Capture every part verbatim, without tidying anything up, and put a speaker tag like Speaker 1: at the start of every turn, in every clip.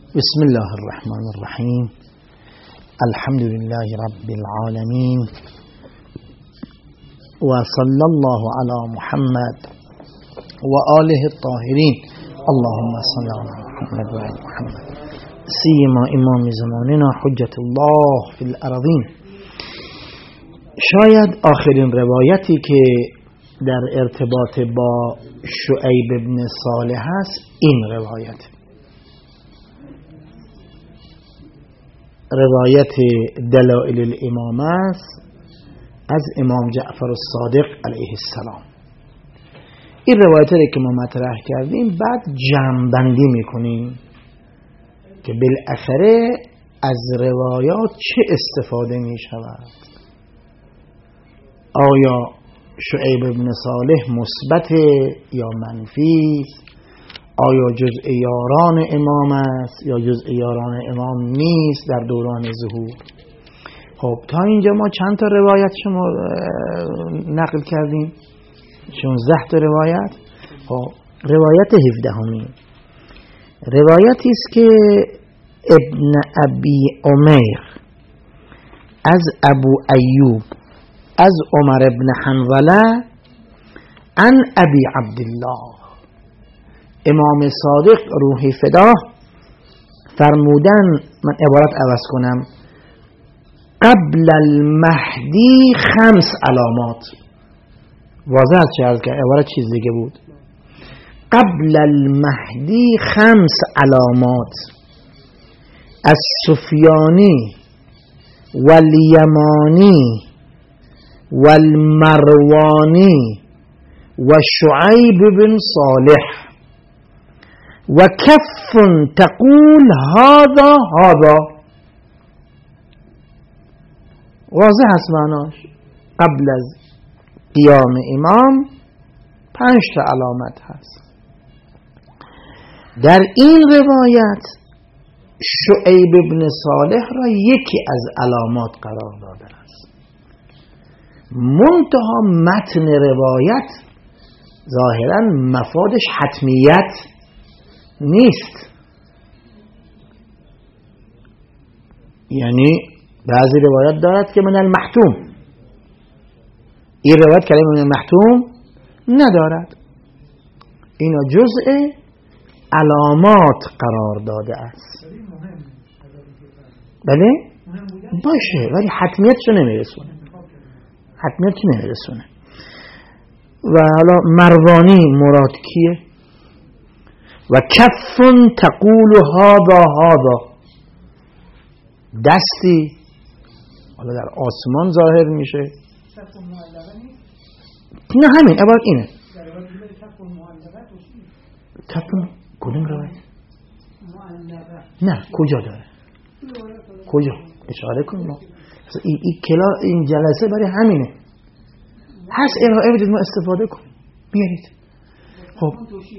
Speaker 1: بسم الله الرحمن الرحیم. الحمد لله رب العالمین و صلی الله علی محمد و آله الطاهرین. اللهم صل علی محمد و آل محمد سیما امام زماننا حجت الله فی الارضین. شاید آخرین روایتی که در ارتباط با شعیب بن صالح است این روایت، روایت دلائل الامامه است از امام جعفر الصادق علیه السلام. این روایتی که ما مطرح کردیم بعد جمع‌بندی میکنیم که بالاخره از روایات چه استفاده میشود. آیا شعیب بن صالح مثبت یا منفی؟ آیا جزء یاران امام است یا جزء یاران امام نیست در دوران ظهور؟ خب تا اینجا ما چند تا روایت شما نقل کردیم؟ شانزده تا روایت. خب روایت هفدهمی روایتی است که ابن ابی عمیر از ابو ایوب از عمر ابن حنظله عن ابی عبدالله. امام صادق روح فدا فرمودن، من عبارت عوض کنم، قبل المهدی خمس علامات. واضح است چه عرض کرد؟ عبارت چیز دیگه بود. قبل المهدی خمس علامات از سفیانی والیمانی والمروانی و شعیب بن صالح و کف تقول هذا هذا. واضح است معناش. قبل از قیام امام پنج تا علامت هست. در این روایت شعیب بن صالح را یکی از علامات قرار داده است. منتها متن روایت ظاهرا مفادش حتمیت نیست. یعنی بعضی روایت دارد که من المحتوم، این روایت کلمه من المحتوم ندارد. اینا جزء علامات قرار داده است. بله باشه، ولی حتمیتشو نمیرسونه، حتمیتشو نمیرسونه. و حالا مروانی مراد کیه؟ و کف تقول هذا هذا، دستی حالا در آسمان ظاهر میشه. نه همین عبارت اینه. کف کدوم روایت؟ نه کجا داره؟ کجا؟ اشاره کن. ما این این کلا این جلسه برای همینه. هست ارائه بدید ما استفاده کنیم. بیارید. خب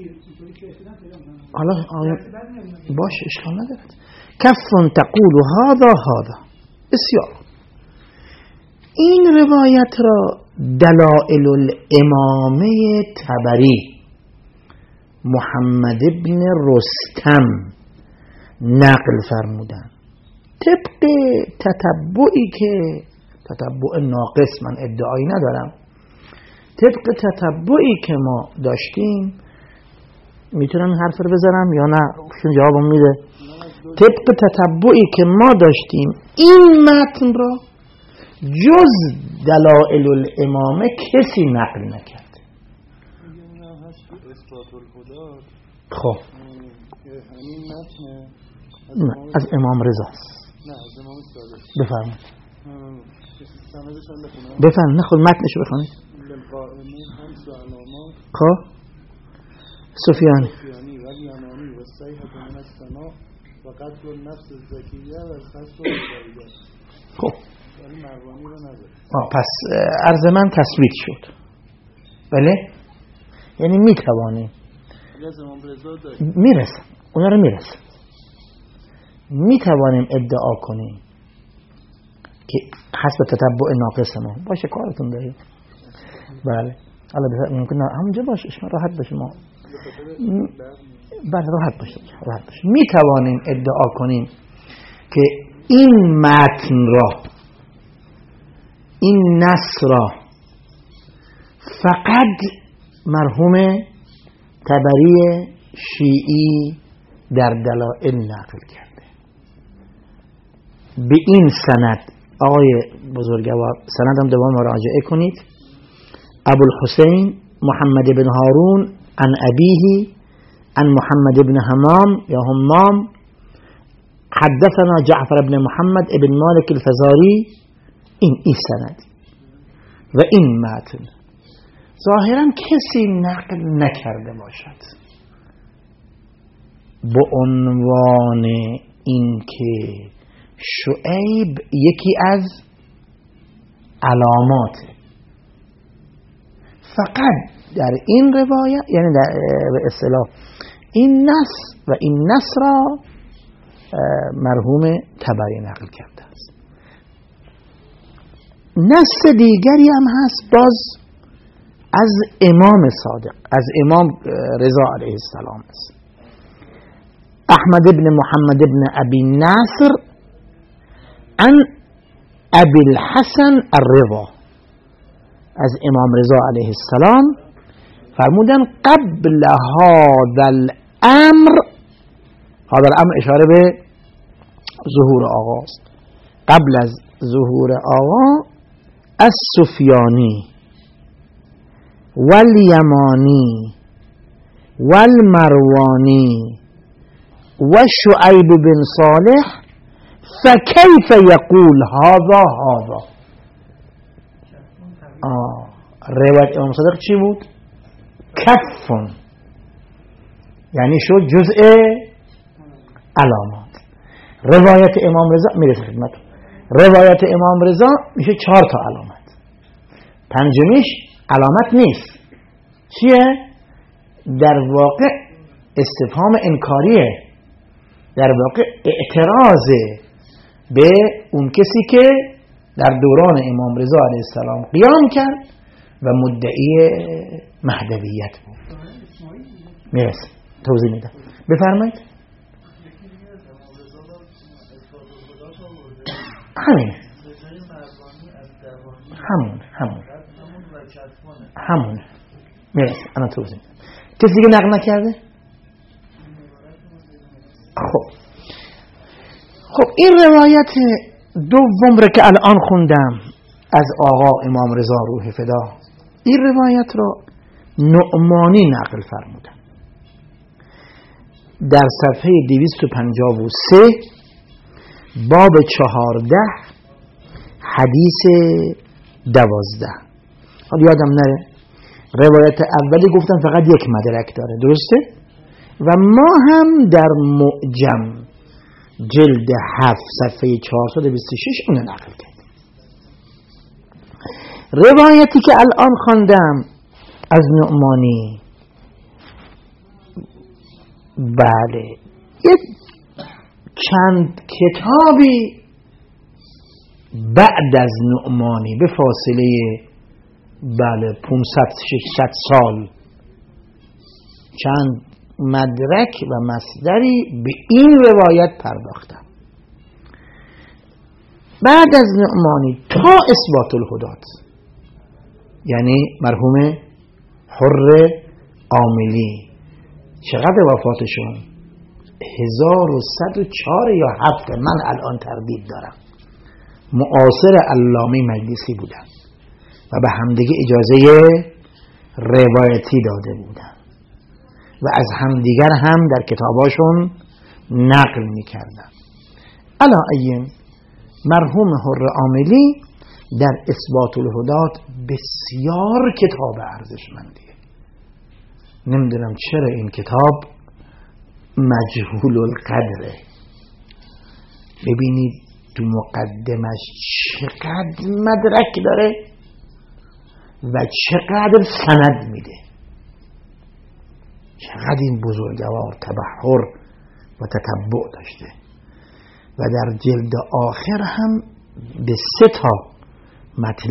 Speaker 1: حالا باشه اشکال ندارد. کفن تقول هذا هذا. بسیار. این روایت را دلائل الامامه طبری محمد ابن رستم نقل فرمودن. طبق تتبعی که تتبع ناقص، من ادعایی ندارم، طبق تتبعی که ما داشتیم، میتونم حرف رو بذارم یا نه؟ شون جوابم میده. طبق تتبعی که ما داشتیم این متن را جز دلائل الامامه کسی نقل نکرد. خب نه از امام رضا است.
Speaker 2: نه از امام صادق.
Speaker 1: بفرمایید بفرمایید. نه خود متنشو بخونید. خب سفیانی
Speaker 2: سفیانی و یمانی و صحیح من السماء و قتل النفس الزکیه و خصف الجاریه.
Speaker 1: خب
Speaker 2: یعنی مروانی رو نداره.
Speaker 1: پس عرض من تثبیت شد. بله یعنی میتوانیم میرسم اونا رو میرسم میتوانیم ادعا کنیم که حسب تتبع ناقص ما باشه، کارتون داریم. بله حالا ممکنه همونجا باشه، شما راحت باشه، ما بله راحت باشید راحت باشید می توانیم ادعا کنیم که این متن را این نص را فقط مرحوم طبری شیعی در دلائل نقل کرده. به این سند آقای بزرگوار، سند هم دوباره مراجعه کنید، ابوالحسین محمد بن هارون عن ابیه عن محمد بن همام یا همام حدثنا جعفر بن محمد ابن مالک الفزاری. این این سند و این متن ظاهرا کسی نقل نکرده باشد با عنوان این که شعیب یکی از علامات، فقط در این روایت یعنی در اصطلاح این نص و این نص را مرحوم طبری نقل کرده است. نص دیگری هم هست باز از امام صادق، از امام رضا علیه السلام است. احمد ابن محمد ابن ابی نصر عن ابی الحسن الرضا، از امام رضا علیه السلام فرمودن قبل هذا الامر، هذا الامر اشاره به ظهور آقا است، قبل از ظهور آقا از سفیانی والیمانی والمروانی و شعیب بن صالح فكيف يقول هذا هذا. آه روایت امام صادق چی بود؟ کفن، یعنی شد جزء علامات. روایت امام رضا میرسه خدمت، روایت امام رضا میشه چهار تا علامت، پنجمیش علامت نیست. چیه؟ در واقع استفهام انکاریه، در واقع اعتراض به اون کسی که در دوران امام رضا علیه السلام قیام کرد و مدعی مهدویت بود. میرسه توضیح میدم، بفرمایید. همین همون همون همون میرسه انا توضیح میدم. کسی دیگه نقل نکرده؟ خب خب این روایت دوم را که الان خوندم از آقا امام رضا روح فدا، این روایت را نعمانی نقل فرمودن در صفحه دویست و پنجاه و سه باب چهارده حدیث دوازده. حالا یادم نره روایت اولی گفتم فقط یک مدرک داره، درسته؟ و ما هم در معجم جلد هفت صفحه چهارصد و بیست و شش اون نقل کردیم. روایتی که الان خواندم از نعمانی، بله یک چند کتابی بعد از نعمانی به فاصله بله پانصد ششصد سال چند مدرک و مصدری به این روایت پرداختم. بعد از نعمانی تا اثبات الهدات، یعنی مرحوم حر عاملی، چقدر وفاتشون؟ هزار و صد و چهار یا هفت، من الان تردید دارم، معاصر علامه مجلسی بودن و به همدیگه اجازه روایتی داده بودن و از همدیگر هم در کتاباشون نقل میکردن. علا این مرحوم حر عاملی در اثبات الهدات بسیار کتاب ارزشمندیه. نمیدونم چرا این کتاب مجهول القدره. ببینید تو مقدمش چقدر مدرک داره و چقدر سند میده، چقدر این بزرگوار تبحر و تتبع داشته. و در جلد آخر هم به سه تا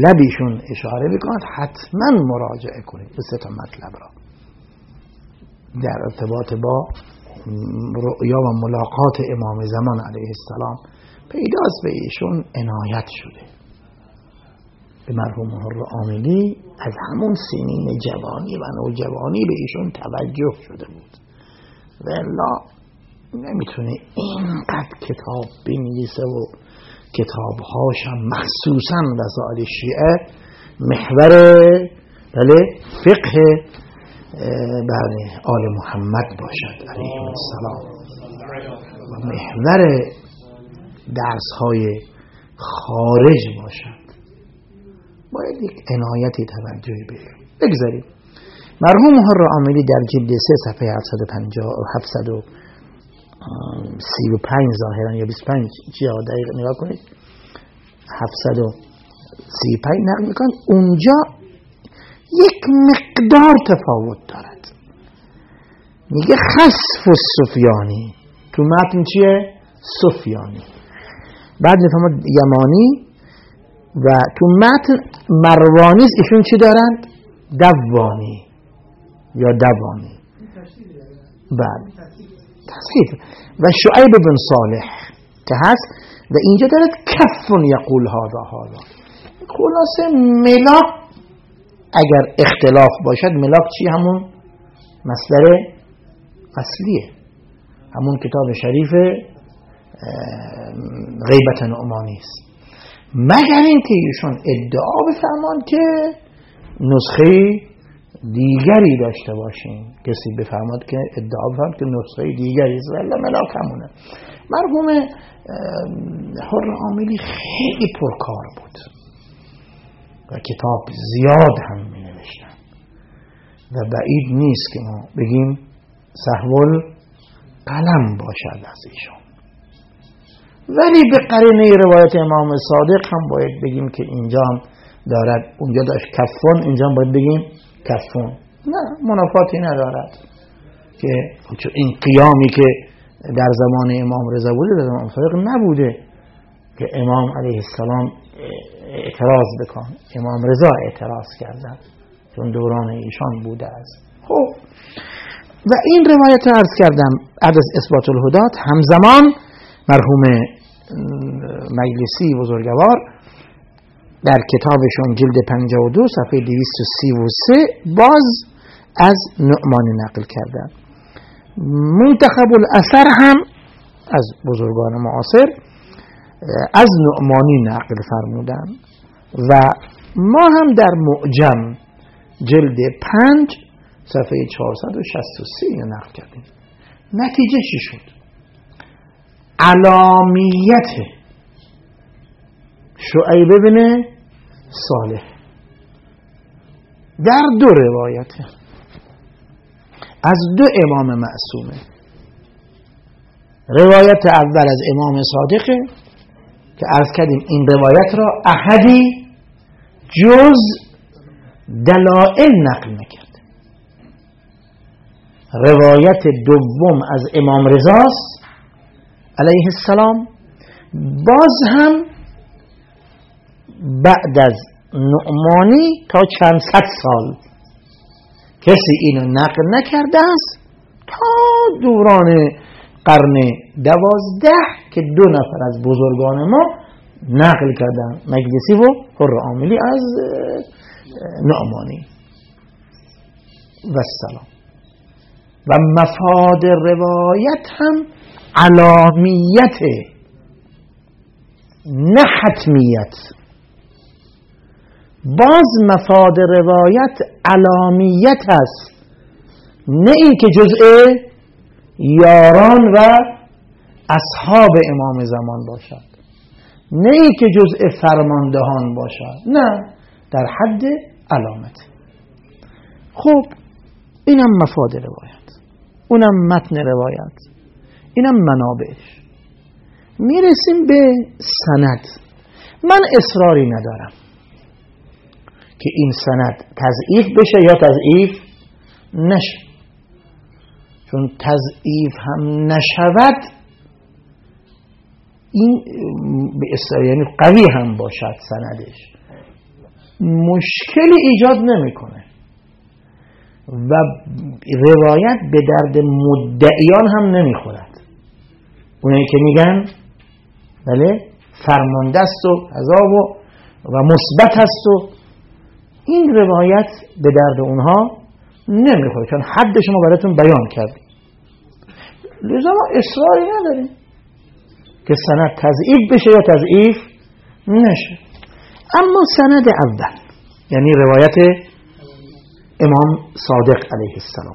Speaker 1: مطلبیشون اشاره میکنند، حتما مراجعه کنید به سه تا مطلب را. در ارتباط با رؤیا و ملاقات امام زمان علیه السلام پیداست به ایشون عنایت شده. به مرحوم حر عاملی از همون سنین جوانی و نوجوانی به ایشون توجه شده بود و الا نمیتونه اینقدر کتاب بنویسه و کتابهاش هم مخصوصا رسائل شیعه محور بله فقه بله آل محمد باشد علیه السلام و محور درس های خارج باشد، باید یک عنایتی توجهی بشه. بگذاریم مرحوم حر عاملی در جلد سه صفحه هفتصد و پنجاه و هفتصد و سی و پنج ظاهرا یا بیست و پنج چیا دقیق نگاه کنید، هفتصد و سی و پنج نقل میکن. اونجا یک مقدار تفاوت دارد، میگه خسف السفیانی، تو متن چیه؟ سفیانی، بعد میفهمد یمانی و تو متن مروانی ایشون چی دارند؟ دوانی یا دوانی. بعد تصحیح و شعیب بن صالح که هست و اینجا دارد کفن یقول هذا هذا. خلاصه ملاک اگر اختلاف باشد، ملاک چی؟ همون مصدر اصلیه، همون کتاب شریف غیبت نعمانی است، مگر اینکه ایشون ادعا بفرمان که نسخه دیگری داشته باشین، کسی بفرماد که ادعا بفرماد که نسخه دیگری است، ولی ملاک همونه. مرحوم حر عاملی خیلی پرکار بود و کتاب زیاد هم می نوشتن و بعید نیست که ما بگیم سهول قلم باشد از ایشون، ولی به قرینه روایت امام صادق هم باید بگیم که اینجا هم دارد، اونجا داشت کفون، اینجا هم باید بگیم کفون. نه منافاتی ندارد که این قیامی که در زمان امام رضا بوده در زمان صادق نبوده که امام علیه السلام اعتراض بکن. امام رضا اعتراض کردن چون دوران ایشان بوده است. خب و این روایت رو عرض کردم بعد از اثبات الهدات، همزمان مرحوم مجلسی بزرگوار در کتابشون جلد پنجاه و دو صفحه دویست و سی و سه باز از نعمانی نقل کردن. منتخب الاثر هم از بزرگان معاصر از نعمانی نقل فرمودن و ما هم در معجم جلد پنج صفحه چهارصد و شصت و سه نقل کردیم. نتیجه چی شد؟ علامیت شعیب بن صالح در دو روایت از دو امام معصومه. روایت اول از امام صادقه که عرض کردیم این روایت را احدی جز دلائل نقل نکرد. روایت دوم از امام رضاست علیه السلام، باز هم بعد از نعمانی تا چند صد سال کسی اینو نقل نکرده است تا دوران قرن دوازده که دو نفر از بزرگان ما نقل کردن، مجلسی و حر عاملی از نعمانی و السلام. و مفاد روایت هم علامیت نه حتمیت. باز مفاد روایت علامیت است، نه این که جزء یاران و اصحاب امام زمان باشد، نه این که جزء فرماندهان باشد، نه در حد علامت. خب اینم مفاد روایت، اونم متن روایت، اینم منابعش. میرسیم به سند. من اصراری ندارم که این سند تضعیف بشه یا تضعیف نشه، چون تضعیف هم نشود این به اصطلاح یعنی قوی هم باشد سندش، مشکلی ایجاد نمیکنه، و روایت به درد مدعیان هم نمیخورد. اونایی که میگن بله فرمانده است و عذاب و و مثبت است و این روایت به درد اونها نمیخوره، چون حدش ما براتون بیان کردیم. لذا ما اصراری نداریم که سند تضعیف بشه یا تضعیف نشه. اما سند اول یعنی روایت امام صادق علیه السلام.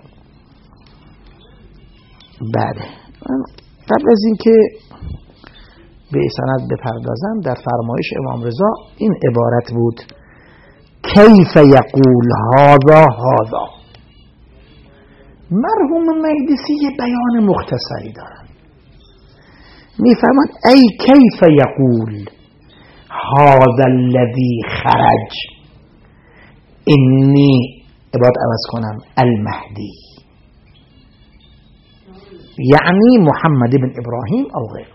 Speaker 1: بله قبل از اینکه به سند بپردازم، در فرمایش امام رضا این عبارت بود: کیف یقول هذا هذا. مرحوم مقدسی یه بیان مختصری دارن، میفرماد ای کیف یقول هذا الذی خرج انی، عبارت عوض کنم، المهدی، یعنی محمد بن ابراهیم او غیره.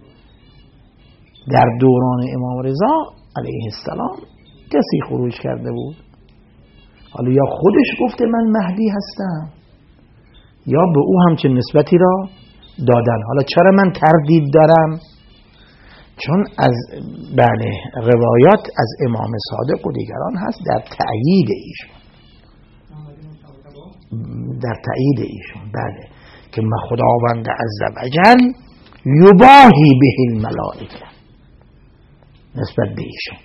Speaker 1: در دوران امام رضا علیه السلام کسی خروج کرده بود، حالا یا خودش گفته من مهدی هستم یا به او همچین نسبتی را دادن. حالا چرا من تردید دارم؟ چون از بله روایات از امام صادق و دیگران هست در تأیید ایشون، در تأیید ایشون بله که ما خداوند عزوجل یباهی به الملائکه نسبت به ایشون.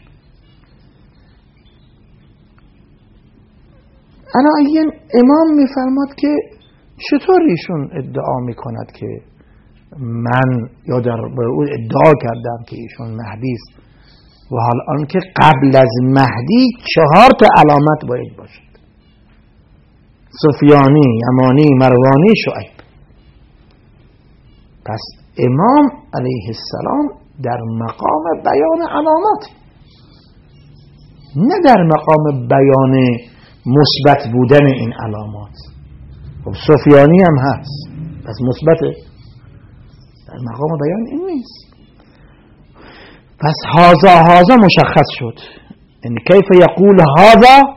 Speaker 1: الان امام میفرماد که چطور ایشون ادعا میکند که من یا در او ادعا کردم که ایشون مهدی است و حال آنکه قبل از مهدی چهار تا علامت باید باشد: سفیانی، یمانی، مروانی، شعیب. پس امام علیه السلام در مقام بیان علامات، نه در مقام بیان مثبت بودن این علامات. خب سفیانی هم هست، پس مثبته، در مقام بیان این نیست. پس هازا هازا مشخص شد، یعنی کیف یقول هازا،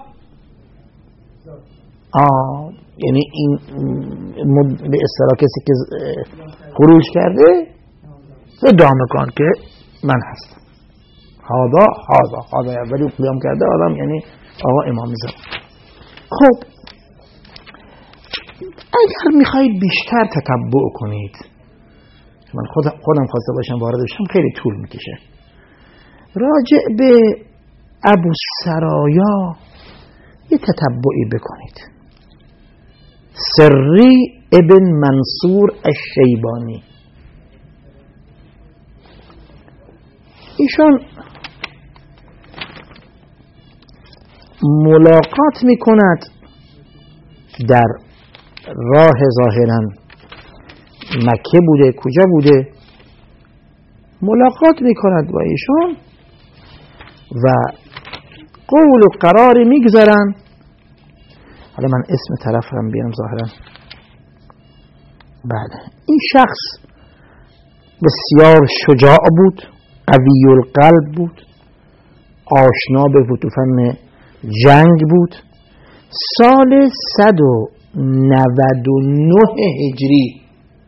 Speaker 1: آه یعنی این به اصطلاح کسی که خروج کرده ادعا میکن که من هستم. هازا هازا هازا اولی قیام کرده آدم یعنی آقا امام زمان. خب اگر میخواید بیشتر تتبع کنید، من خودم خودم خواسته باشم وارد بشم خیلی طول میکشه، راجع به ابو سرایا یه تتبعی بکنید. سری ابن منصور الشیبانی، ایشان ملاقات میکند در راه ظاهرا مکه بوده، کجا بوده، ملاقات میکند با ایشان و قول و قرار میگذارن. حالا من اسم طرف هم بیارم ظاهرا. بله این شخص بسیار شجاع بود، قوی القلب بود، آشنا به فن جنگ بود. سال صد و نود و نه هجری،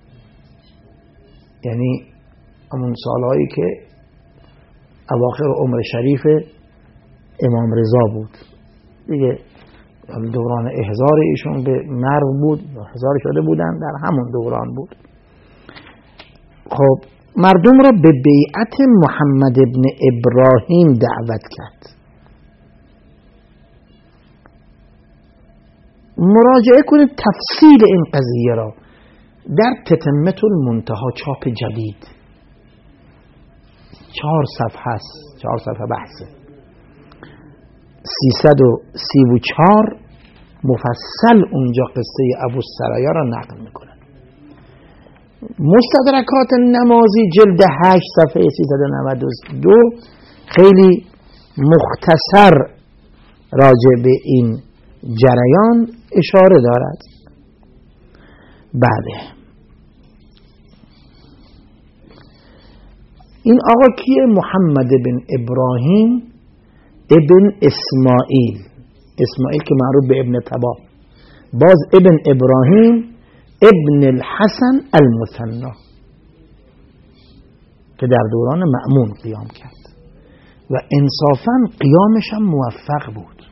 Speaker 1: یعنی همون سالهایی که اواخر عمر شریف امام رضا بود دیگه، دوران احضار ایشون به مرو بود، احضار شده بودن در همون دوران بود. خب مردم را به بیعت محمد ابن ابراهیم دعوت کرد. مراجعه کنید تفصیل این قضیه را در تتمه المنتهی چاپ جدید، چهار صفحه است، چهار صفحه بحثه، سیصد و سی و چهار مفصل اونجا قصه ابو سرایا را نقل میکنه. مستدرکات نمازی جلد هشت صفحه سیصد و نود و دو خیلی مختصر راجع به این جریان اشاره دارد. بله این آقا کیه؟ محمد بن ابراهیم ابن اسماعیل، اسماعیل که معروف به ابن تبا، باز ابن ابراهیم ابن الحسن المثنی که در دوران مأمون قیام کرد و انصافاً قیامش هم موفق بود.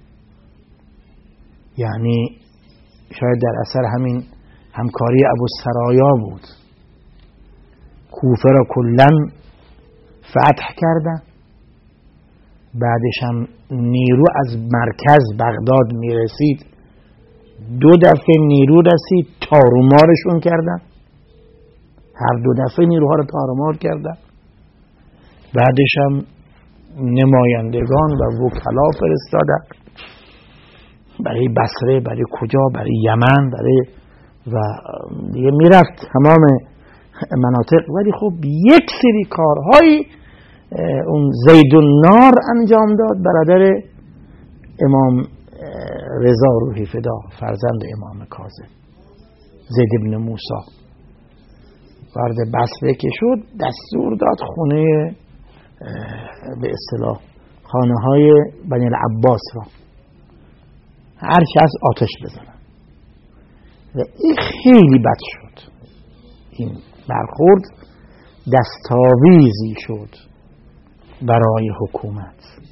Speaker 1: یعنی شاید در اثر همین همکاری ابو سرایا بود. کوفه را کلاً فتح کردن، بعدش هم نیرو از مرکز بغداد میرسید، دو دفعه نیرو رسید، تارومارشون کردن، هر دو دفعه نیروها رو تارومار کردن. بعدش هم نمایندگان و وکلا فرستادن برای بصره، برای کجا، برای یمن، برای و دیگه میرفت تمام مناطق. ولی خب یک سری کارهایی اون زید النار انجام داد، برادر امام رضا روحی فدا، فرزند امام کاظم، زید ابن موسی، وارد بصره که شد دستور داد خونه به اصطلاح خانه های بنی العباس را هر کس آتش بزنن و این خیلی بد شد. این برخورد دستاویزی شد برای حکومت.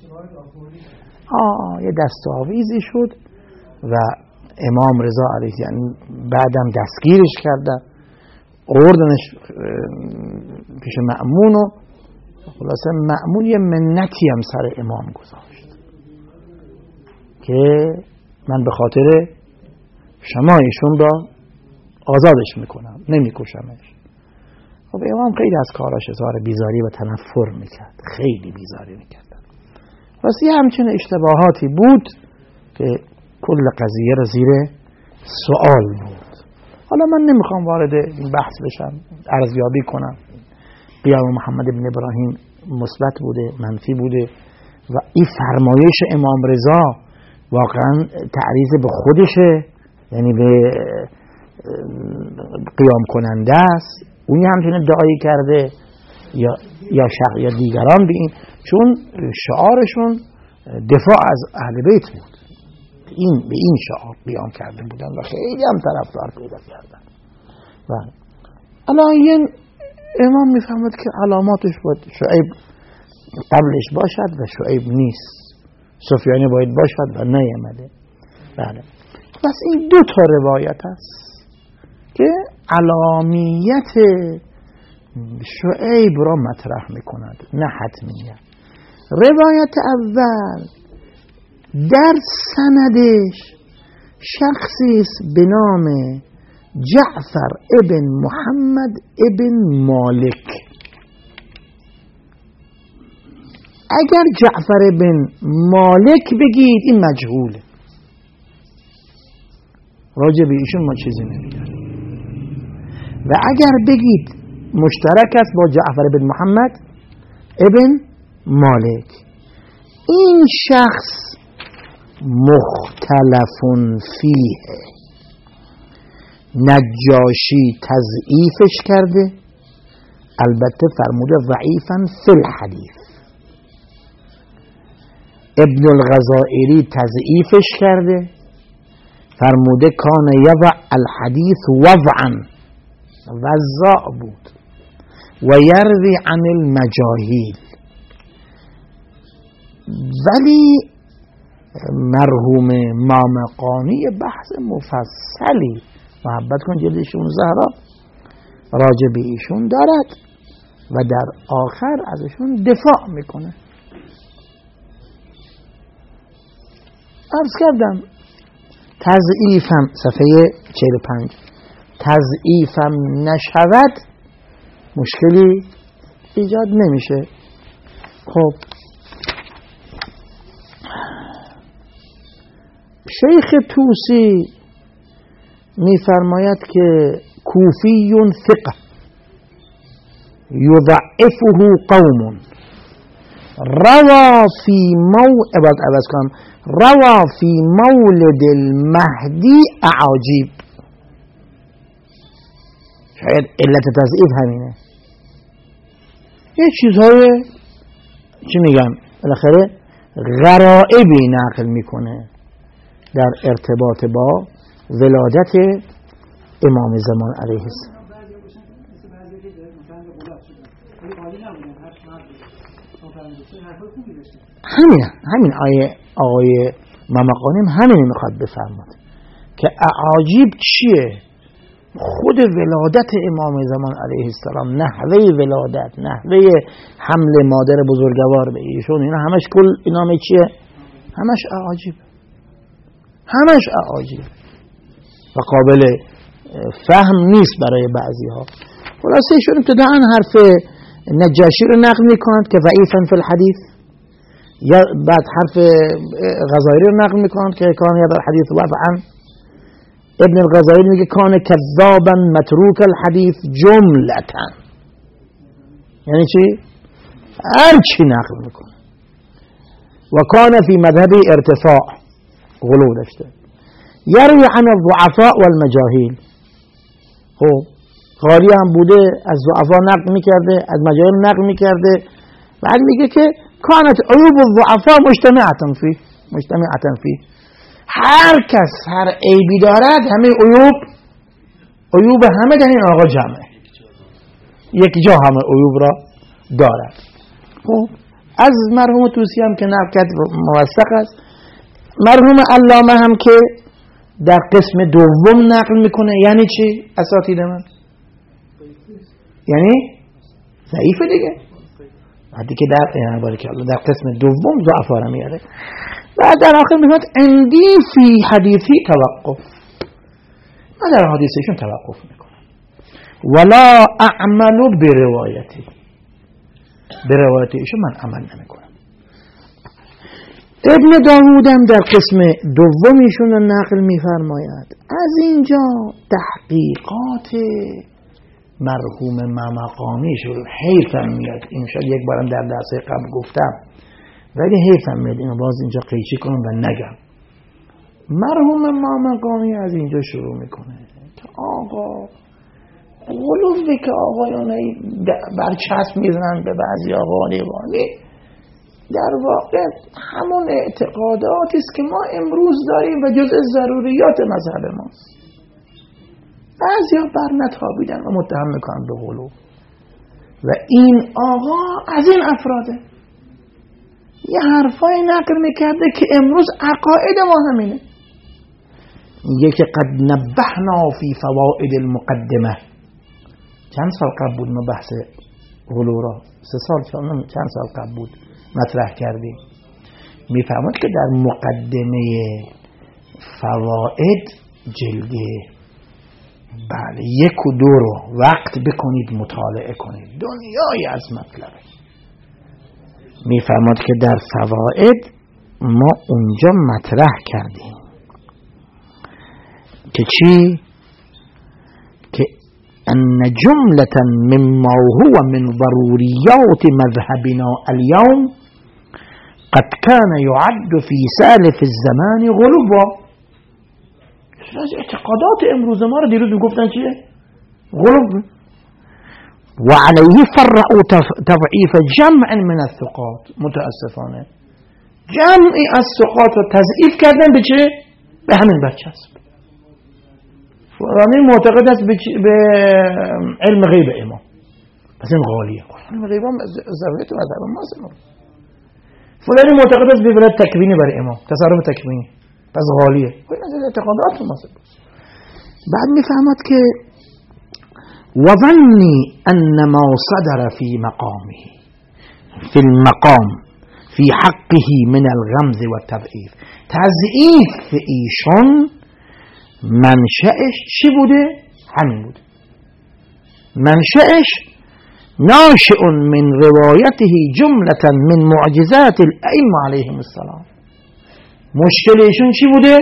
Speaker 1: آه یه دستاویزی شد و امام رضا علیه یعنی بعدم دستگیرش کردن، آوردنش پیش مأمون و خلاصه مأمون یه منتی هم سر امام گذاشت که من به خاطر شما ایشون را آزادش میکنم، نمیکشمش. خب امام خیلی از کاراش اظهار بیزاری و تنفر میکرد، خیلی بیزاری میکرد. واسه همچین اشتباهاتی بود که کل قضیه را زیر سوال بود. حالا من نمیخوام وارد این بحث بشم، ارزیابی کنم قیام محمد ابن ابراهیم مثبت بوده منفی بوده و این فرمایش امام رضا واقعا تعریض به خودشه، یعنی به قیام کننده است. اونی همچنین ادعایی کرده یا یا شخص یا دیگران به این، چون شعارشون دفاع از اهل بیت بود، این به این شعار قیام کرده بودن و خیلی هم طرفدار پیدا کردن. و الان این امام میفهمد که علاماتش باید شعیب قبلش باشد و شعیب نیست، سفیانی باید باشد و نیامده. بله، پس این دو تا روایت است که علامیت شعیب را مطرح میکند، نه حتمیت. روایت اول در سندش شخصی است به نام جعفر ابن محمد ابن مالک. اگر جعفر ابن مالک بگید این مجهوله، راجع به ایشون ما چیزی نمیگه. و اگر بگید مشترک است با جعفر ابن محمد ابن مالک، این شخص مختلف فیه، نجاشی تضعیفش کرده، البته فرموده ضعیفا فی الحدیث. ابن الغزائری تضعیفش کرده، فرموده کان یضع الحدیث وضعا، وضاع بود، و یروی عن المجاهیل. ولی مرحوم مامقانی بحث مفصلی محبت کن جلد شانزده را راجع به ایشون دارد و در آخر ازشون دفاع میکنه. عرض کردم تضعیفم صفحه چهل و پنج، تضعیفم نشود مشکلی ایجاد نمیشه. خب شیخ توسی میفرماید که کوفیون ثقه یضعفه قوم روا فی مو عباد عوض کنم روا فی مولد المهدی اعاجیب. شاید علت تضعیف همینه، یه چیزهای چی میگم بالاخره غرائبی نقل میکنه در ارتباط با ولادت امام زمان علیه السلام. همین همین آیه آقای ممقانیم همین میخواد بفرماد که اعاجیب چیه؟ خود ولادت امام زمان علیه السلام، نحوه ولادت، نحوه حمل مادر بزرگوار به ایشون، اینا همش کل اینا چیه؟ همش اعاجیب، همش اعاجیب و قابل فهم نیست برای بعضی ها. خلاصه ایشون ابتداء حرف نجاشی رو نقل میکنند که ضعیفا فی الحدیث، یا بعد حرف غزالی رو نقل میکنند که کان یا در حدیث وضعا. ابن الغزالی میگه کان کذابا متروک الحدیث جملتا، یعنی چی؟ هر چی نقل میکنه. و کان فی مذهب ارتفاع، غلو داشته. یروی عن الضعفاء والمجاهیل، خب غالی هم بوده از ضعفا نقل میکرده، از مجاهیل نقل میکرده. بعد میگه که کانت عیوب الضعفاء مجتمعتا فی مجتمعتا فی، هر کس هر عیبی دارد همه عیوب عیوب همه در این آقا جمعه، یک جا همه عیوب را دارد. خب از مرحوم طوسی هم که نقل کرد موثق است. مرحوم علامه هم که در قسم دوم نقل میکنه. یعنی چی اساتید من؟ یعنی ضعیفه دیگه، بعدی که در یعنی بارک الله در قسم دوم ضعفا را میاره. بعد در آخر میگه اندی فی حدیثی توقف، من در حدیثشون توقف میکنم. ولا اعمل بروایتی، بروایتیشون من عمل نمیکنم. ابن داوود هم در قسم دومیشون رو نقل میفرماید. از اینجا تحقیقات مرحوم ممقامیشون حیفم میاد، این شاید یک بارم در درس قبل گفتم ولی حیفم میاد اینو باز اینجا قیچی کنم و نگم. مرحوم ممقامی از اینجا شروع میکنه که آقا غلوی که آقایان برچسب میزنن به بعضی آقا لیوانی در واقع همون اعتقاداتی است که ما امروز داریم و جزء ضروریات مذهب ماست. بعضی ها بر نتابیدن و متهم میکنن به غلو و این آقا از این افراده. یه حرفای نقل میکرده که امروز عقاید ما همینه. میگه که قد نبهنا فی فوائد المقدمه. چند سال قبل بود ما بحث غلو را، سه سال چند سال قبل بود مطرح کردیم. میفهمد که در مقدمه فوائد جلده بله یک و دو رو وقت بکنید مطالعه کنید، دنیای از مطلبه. میفهمد که در فوائد ما اونجا مطرح کردیم که چی؟ که ان جملة مما هو من ضروریات مذهبنا اليوم قد كان يعد في سالف الزمان غلوا. از اعتقادات امروز ما رو دیروز میگفتن چیه؟ غلو. و علیه فرعوا تضعیف جمع من الثقات. متاسفانه جمعی از ثقات رو تضعیف کردن به چه؟ به همین برچسب. فلانی معتقد است به علم غیب امام، پس این غالیه. علم غیب هم ضرورت مذهب ماست. فلانی معتقد است به ولایت تکوینی برای امام، تصرف تکوینی، پس غالیه. این از اعتقادات ماست. بعد میفهمد که وظنی ان ما صدر فی مقامه فی المقام فی حقه من الغمز والتضعیف. تضعیف ایشون منشأش چی بوده؟ همین بوده. منشأش ناشئ من روایته جملة من معجزات الائمه علیهم السلام. مشکلشون چی بوده؟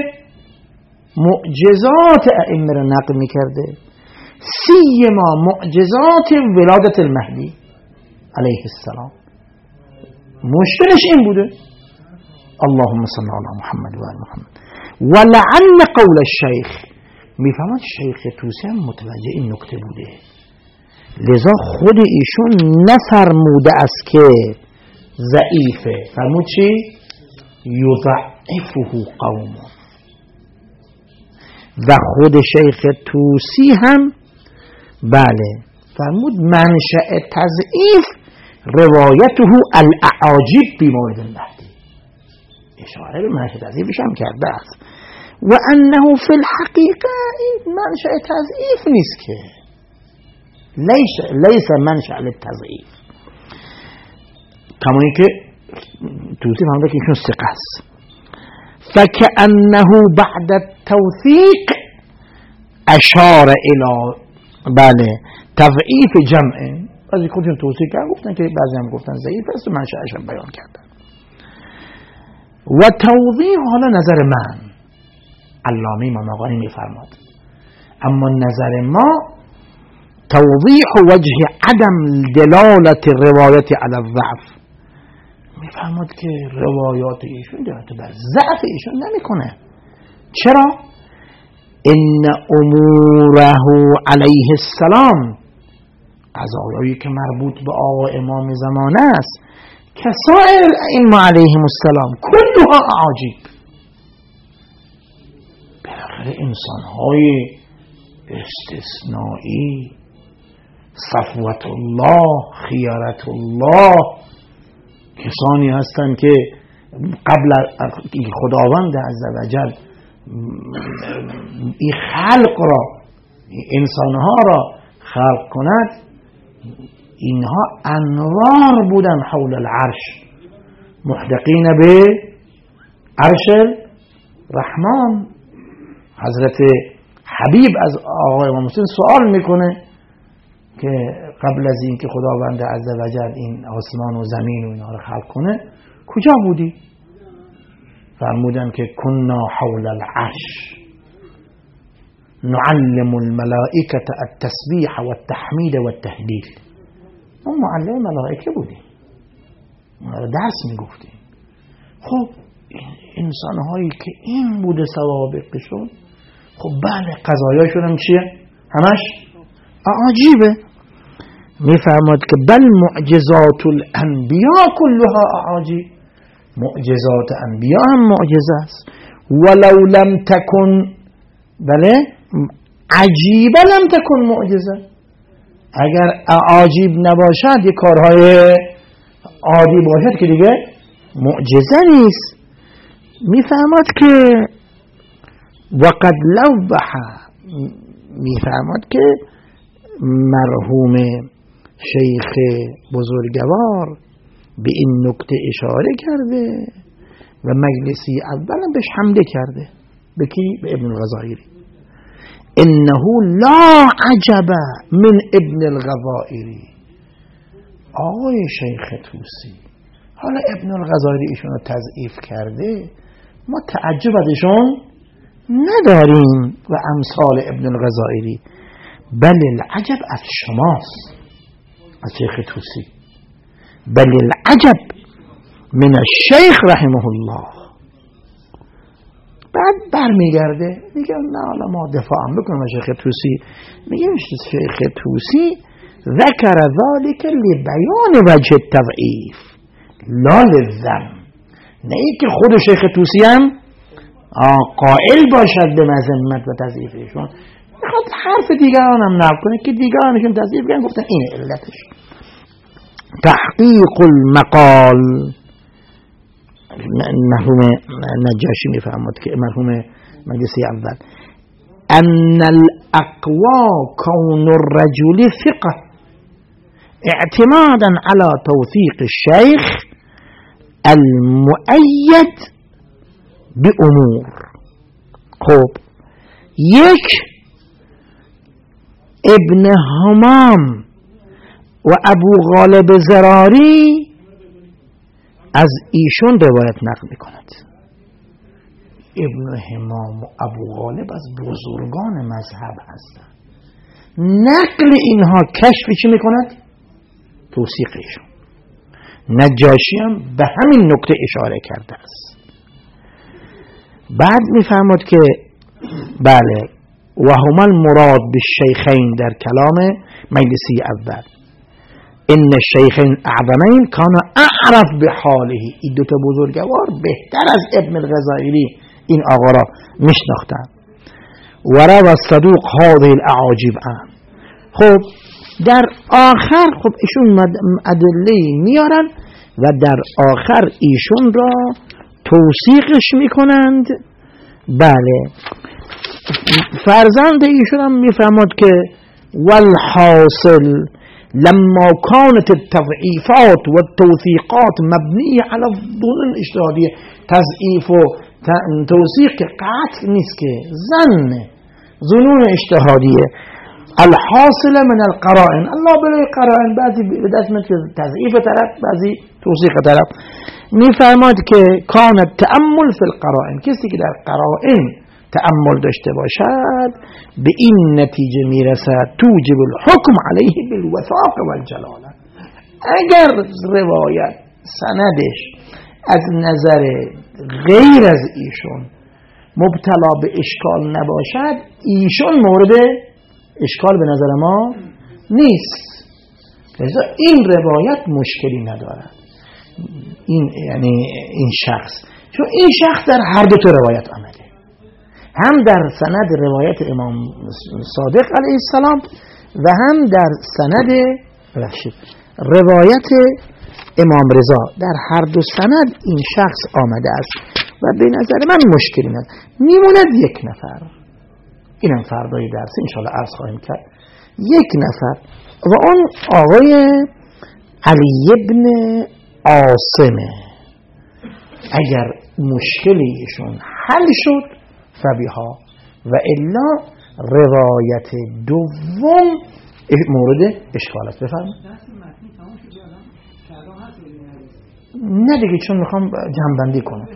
Speaker 1: معجزات ائمه را نقل میکرده، سیما معجزات ولادت المهدی علیه السلام. مشکلش این بوده. اللهم صل علی محمد و آل محمد. ولعل قول الشیخ، میفهمد شیخ طوسی هم متوجه این نکته بوده، لذا خود ایشون نفرموده است که ضعیفه، فرمود چی؟ یضعفه قوم. و خود شیخ طوسی هم بله فرمود منشأ تضعیف روایته الاعاجیب فی مورد المهدی، اشاره به منشأ تضعیفش هم کرده است. و انه فی الحقیقه این منشأ تضعیف نیست که لیس لیس منشأ للتضعیف، کما اینکه توصیف هم که ایشون ثقه است. فکأنه بعد التوثیق اشار الى بله تضعیف جمع، بعضی خودشون توصیف کردن گفتن که بعضی هم گفتن ضعیف است و منشأش هم بیان کردن. و توضیح حالا نظر من علامه امام آقایی میفرماد، اما نظر ما توضیح وجه عدم دلالت روایت علی الضعف، میفرماد که روایات ایشون دلالت بر ضعف ایشون نمیکنه. چرا؟ ان اموره علیه السلام، قضایایی که مربوط به آقا امام زمانه است که سایر ائمه علیهم السلام کلها عجیب. بالاخره انسان‌های استثنایی، صفوت الله، خیارت الله، کسانی هستند که قبل خداوند عزوجل این خلق را، انسانها را خلق کند، اینها انوار بودن حول العرش محدقین به عرش رحمان. حضرت حبیب از آقای امام حسین سوال میکنه که قبل از این که خداوند عزوجل این آسمان و زمین و اینا رو خلق کنه کجا بودی؟ فرمودن که کنا حول العرش نعلم الملائکه التسبیح و التحمید و التهلیل. ما معلم ملائکه بودیم، ما رو درس میگفتیم. خب انسان هایی که این بوده سوابقشون، خب بله قضایاشون هم چیه؟ همش عجیبه. میفرماد که بل معجزات الانبیاء کلها عجیب، معجزات انبیاء هم معجزه است. ولو لم تکن بله عجیبه لم تکن معجزه، اگر عجیب نباشد، یه کارهای عادی باشد که دیگه معجزه نیست. میفرماد که وقد لوح، میفرماد که مرحوم شیخ بزرگوار به این نکته اشاره کرده و مجلسی اولا بهش حمله کرده. به کی؟ به ابن الغزائری. انه لا عجب من ابن الغزائری. آقای شیخ طوسی، حالا ابن الغزائری ایشون رو تضعیف کرده، ما تعجب از ایشون نداریم و امثال ابن الغزائری، بل العجب از شماست، از شیخ طوسی. بل العجب من الشیخ رحمه الله. بعد برمیگرده میگه نه حالا ما دفاع بکنم از شیخ طوسی. میگه شیخ طوسی ذکر ذلك لبیان وجه التضعیف لا للذم، نه ای که خود شیخ طوسی هم قائل باشد به مذمت و تضعیف ایشون، میخواد حرف دیگران هم نقل کنه که دیگرانشون تضعیف کردن، گفتن اینه علتش. تحقیق المقال، مرحوم نجاشی میفرماد که مرحوم مجلسی اول، ان الاقوا کون الرجل ثقه اعتمادا على توثیق الشیخ المؤید بامور. خب یک ابن همام و ابو غالب زراری از ایشون روایت نقل میکند. ابن همام و ابو غالب از بزرگان مذهب هستند. نقل اینها کشف چی میکند؟ توثیق ایشون. نجاشی هم به همین نکته اشاره کرده است. بعد میفهمد که بله و هما المراد بالشیخین در کلام مجلسی اول، ان الشیخین اعظمین کانا اعرف به حاله. این دوتا بزرگوار بهتر از ابن الغزائری این آقا را میشناختند. و روى الصدوق هذه الاعاجیب عنه. خب در آخر خب ایشون ادله میارن و در آخر ایشون را توثیقش میکنند. بله فرزند ایشون هم میفهمد که والحاصل لما كانت التضعيفات والتوثيقات مبنية على الظنون الاجتهادية، تضعیف و توثیق قطع نیست که ظن، ظنون اجتهادیه. الحاصل من القرائن، الله بلای قرائن، بعضی به دست میاد که تضعیف طرف، بعضی توثیق طرف. میفرماد که کان التأمل فی القرائن، کسی که در قرائن تأمل داشته باشد به این نتیجه میرسد توجب الحکم علیه بالوثاق والجلاله. اگر روایت سندش از نظر غیر از ایشون مبتلا به اشکال نباشد، ایشون مورد اشکال به نظر ما نیست. لذا این روایت مشکلی ندارد، این یعنی این شخص، چون این شخص در هر دو تا روایت آمده، هم در سند روایت امام صادق علیه السلام و هم در سند بخشید روایت امام رضا. در هر دو سند این شخص آمده است و به نظر من مشکلی ندارد. میموند یک نفر، اینم فردای درس انشاءالله عرض خواهیم کرد، یک نفر و اون آقای علی ابن عاصمه. اگر مشکلی ایشون حل شد فبیها و الا روایت دوم مورد اشکال است. بفرمایید. نه دیگه، چون میخوام جمع‌بندی کنم.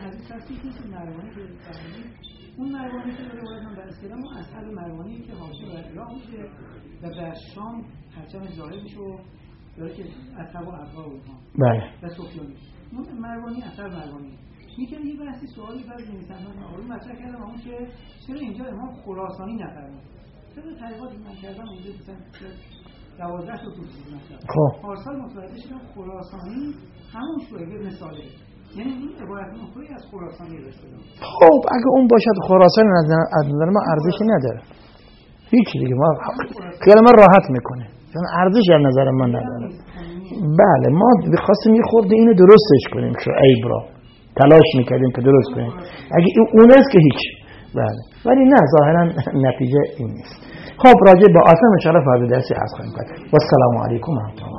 Speaker 3: اون مروانی که روایت من برس کردم اون اصحاب مروانی که حاشیه و اعلام میشه و در شام پرچم ظاهر میشه و داره که اصحاب و اقوا و اینها
Speaker 1: بله
Speaker 3: و سفیانی. اون مروانی اصحاب مروانی میگم یه بحثی سوالی بعد نویسندگان آقایون مطرح کردم اون که چرا اینجا امام خراسانی نفرمود؟ چرا تحقیقاتی من کردم اونجا مثلا دوازده تا توضیح مثلا
Speaker 1: خب
Speaker 3: پارسال متوجه شدم خراسانی همون شعبه مثاله، یعنی این عبارت مخوری از خراسانی داشته.
Speaker 1: خب اگه اون باشد خراسان از نظر ما ارزشی نداره، هیچ دیگه ما خیلی ما راحت میکنه چون ارزشی از نظر ما نداره. بله ما بخواستیم یه خورده اینو درستش کنیم، شو عیب را تلاش میکردیم که درست کنیم، اگه اون است که هیچ. بله ولی نه ظاهرا نتیجه این نیست. خب راجع به آثار ان شاء الله فردا درسی عرض خواهیم کرد. و السلام علیکم و رحمت الله.